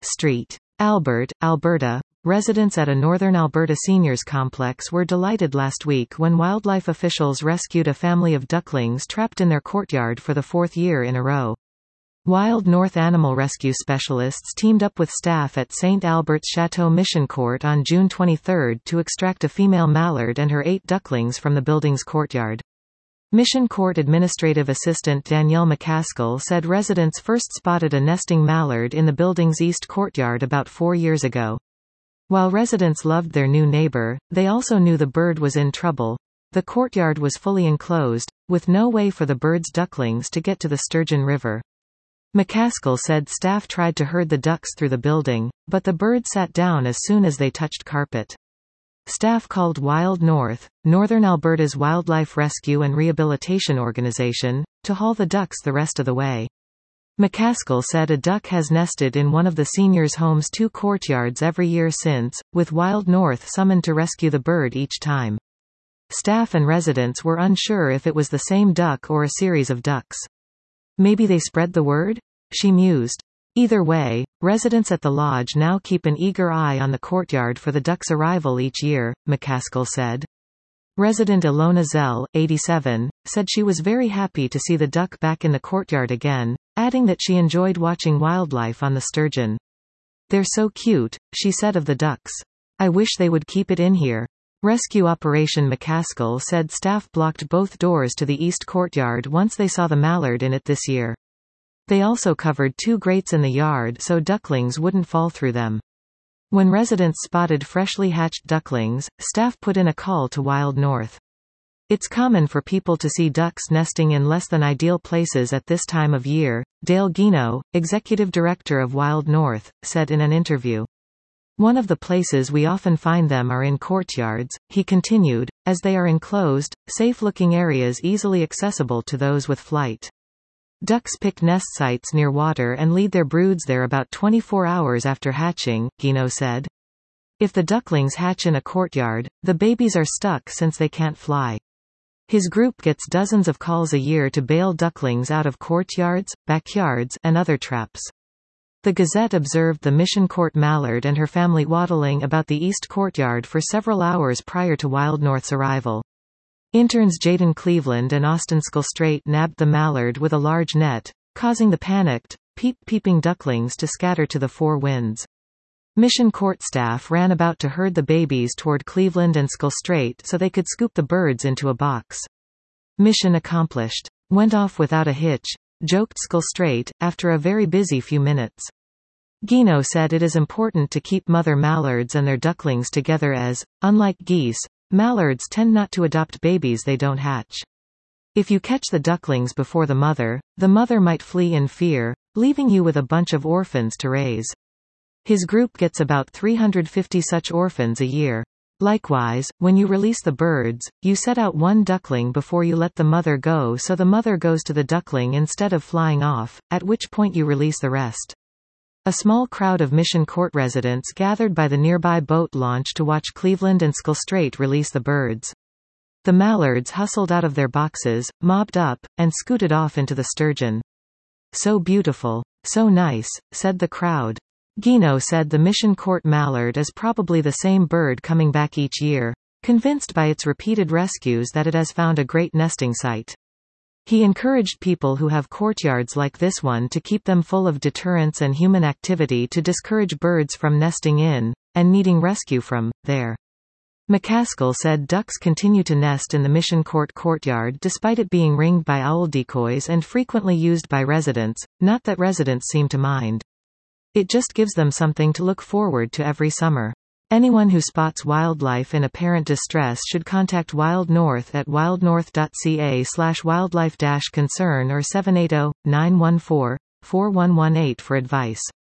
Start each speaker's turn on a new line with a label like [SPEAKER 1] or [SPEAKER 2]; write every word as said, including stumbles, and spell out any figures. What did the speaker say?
[SPEAKER 1] Street. Albert, Alberta. Residents at a northern Alberta seniors complex were delighted last week when wildlife officials rescued a family of ducklings trapped in their courtyard for the fourth year in a row. Wild North animal rescue specialists teamed up with staff at Saint Albert's Chateau Mission Court on June twenty-third to extract a female mallard and her eight ducklings from the building's courtyard. Mission Court Administrative Assistant Danielle McCaskill said residents first spotted a nesting mallard in the building's east courtyard about four years ago. While residents loved their new neighbor, they also knew the bird was in trouble. The courtyard was fully enclosed, with no way for the bird's ducklings to get to the Sturgeon River. McCaskill said staff tried to herd the ducks through the building, but the bird sat down as soon as they touched carpet. Staff called Wild North, Northern Alberta's wildlife rescue and rehabilitation organization, to haul the ducks the rest of the way. McCaskill said a duck has nested in one of the seniors' home's two courtyards every year since, with Wild North summoned to rescue the bird each time. Staff and residents were unsure if it was the same duck or a series of ducks. Maybe they spread the word? She mused. Either way, residents at the lodge now keep an eager eye on the courtyard for the duck's arrival each year, McCaskill said. Resident Ilona Zell, eighty-seven, said she was very happy to see the duck back in the courtyard again, adding that she enjoyed watching wildlife on the Sturgeon. They're so cute, she said of the ducks. I wish they would keep it in here. Rescue Operation McCaskill said staff blocked both doors to the east courtyard once they saw the mallard in it this year. They also covered two grates in the yard so ducklings wouldn't fall through them. When residents spotted freshly hatched ducklings, staff put in a call to Wild North. It's common for people to see ducks nesting in less than ideal places at this time of year, Dale Guino, executive director of Wild North, said in an interview. One of the places we often find them are in courtyards, he continued, as they are enclosed, safe-looking areas easily accessible to those with flight. Ducks pick nest sites near water and lead their broods there about twenty-four hours after hatching, Guino said. If the ducklings hatch in a courtyard, the babies are stuck since they can't fly. His group gets dozens of calls a year to bail ducklings out of courtyards, backyards, and other traps. The Gazette observed the Mission Court mallard and her family waddling about the east courtyard for several hours prior to Wild North's arrival. Interns Jaden Cleveland and Austin Skullstraight nabbed the mallard with a large net, causing the panicked, peep-peeping ducklings to scatter to the four winds. Mission Court staff ran about to herd the babies toward Cleveland and Skullstraight so they could scoop the birds into a box. Mission accomplished. Went off without a hitch, joked Skullstraight, after a very busy few minutes. Guino said it is important to keep mother mallards and their ducklings together as, unlike geese, mallards tend not to adopt babies they don't hatch. If you catch the ducklings before the mother, the mother might flee in fear, leaving you with a bunch of orphans to raise. His group gets about three hundred fifty such orphans a year. Likewise, when you release the birds, you set out one duckling before you let the mother go so the mother goes to the duckling instead of flying off, at which point you release the rest. A small crowd of Mission Court residents gathered by the nearby boat launch to watch Cleveland and Skullstraight release the birds. The mallards hustled out of their boxes, mobbed up, and scooted off into the Sturgeon. So beautiful. So nice, said the crowd. Guino said the Mission Court mallard is probably the same bird coming back each year, convinced by its repeated rescues that it has found a great nesting site. He encouraged people who have courtyards like this one to keep them full of deterrence and human activity to discourage birds from nesting in, and needing rescue from, there. McCaskill said ducks continue to nest in the Mission Court courtyard despite it being ringed by owl decoys and frequently used by residents, not that residents seem to mind. It just gives them something to look forward to every summer. Anyone who spots wildlife in apparent distress should contact Wild North at wildnorth dot c a slash wildlife dash concern or seven eight zero, nine one four, four one one eight for advice.